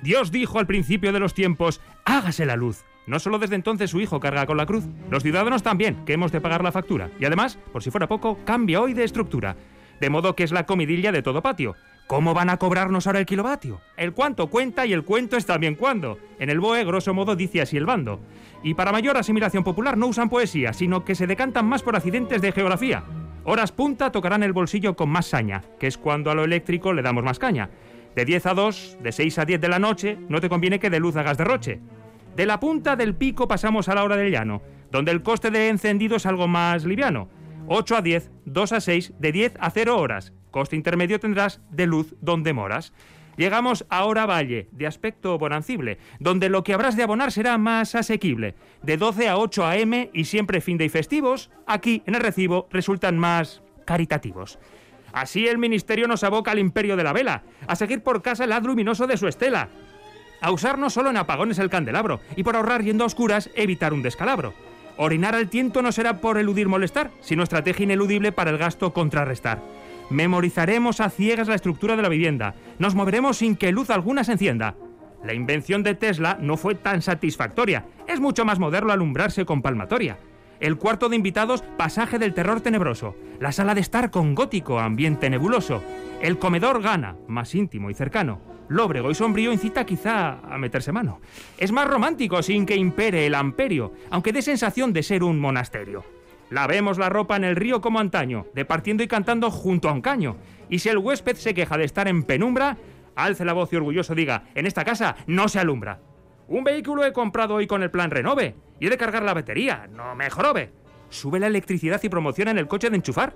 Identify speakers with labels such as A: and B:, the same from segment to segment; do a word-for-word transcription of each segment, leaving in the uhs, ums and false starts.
A: Dios dijo al principio de los tiempos, hágase la luz. No solo desde entonces su hijo carga con la cruz, los ciudadanos también, que hemos de pagar la factura. Y además, por si fuera poco, cambia hoy de estructura. De modo que es la comidilla de todo patio. ¿Cómo van a cobrarnos ahora el kilovatio? El cuánto cuenta y el cuento es también cuándo. En el B O E, grosso modo, dice así el bando. Y para mayor asimilación popular no usan poesía, sino que se decantan más por accidentes de geografía. Horas punta tocarán el bolsillo con más saña, que es cuando a lo eléctrico le damos más caña. De diez a dos, de seis a diez de la noche, no te conviene que de luz hagas derroche. De la punta del pico pasamos a la hora del llano, donde el coste de encendido es algo más liviano. ocho a diez, dos a seis, de diez a cero horas. Coste intermedio tendrás de luz donde moras. Llegamos a hora valle, de aspecto bonancible, donde lo que habrás de abonar será más asequible. De doce a ocho a eme y siempre fin de y festivos, aquí en el recibo resultan más caritativos. Así el ministerio nos aboca al imperio de la vela, a seguir por casa el haz luminoso de su estela, a usar no solo en apagones el candelabro, y por ahorrar yendo a oscuras evitar un descalabro. Orinar al tiento no será por eludir molestar, sino estrategia ineludible para el gasto contrarrestar. Memorizaremos a ciegas la estructura de la vivienda, nos moveremos sin que luz alguna se encienda. La invención de Tesla no fue tan satisfactoria, es mucho más moderno alumbrarse con palmatoria. El cuarto de invitados, pasaje del terror tenebroso. La sala de estar con gótico, ambiente nebuloso. El comedor gana, más íntimo y cercano. Lóbrego y sombrío incita quizá a meterse mano. Es más romántico sin que impere el amperio, aunque dé sensación de ser un monasterio. Lavemos la ropa en el río como antaño, departiendo y cantando junto a un caño. Y si el huésped se queja de estar en penumbra, alce la voz y orgulloso diga, en esta casa no se alumbra. Un vehículo he comprado hoy con el plan Renove y he de cargar la batería, no me jorobe. Sube la electricidad y promociona en el coche de enchufar.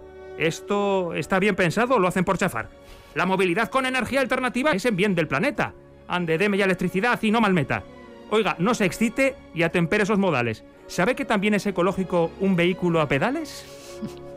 A: ¿Esto está bien pensado o lo hacen por chafar? La movilidad con energía alternativa es en bien del planeta. Ande, deme ya electricidad y no malmeta. Oiga, no se excite y atempere esos modales. ¿Sabe que también es ecológico un vehículo a pedales?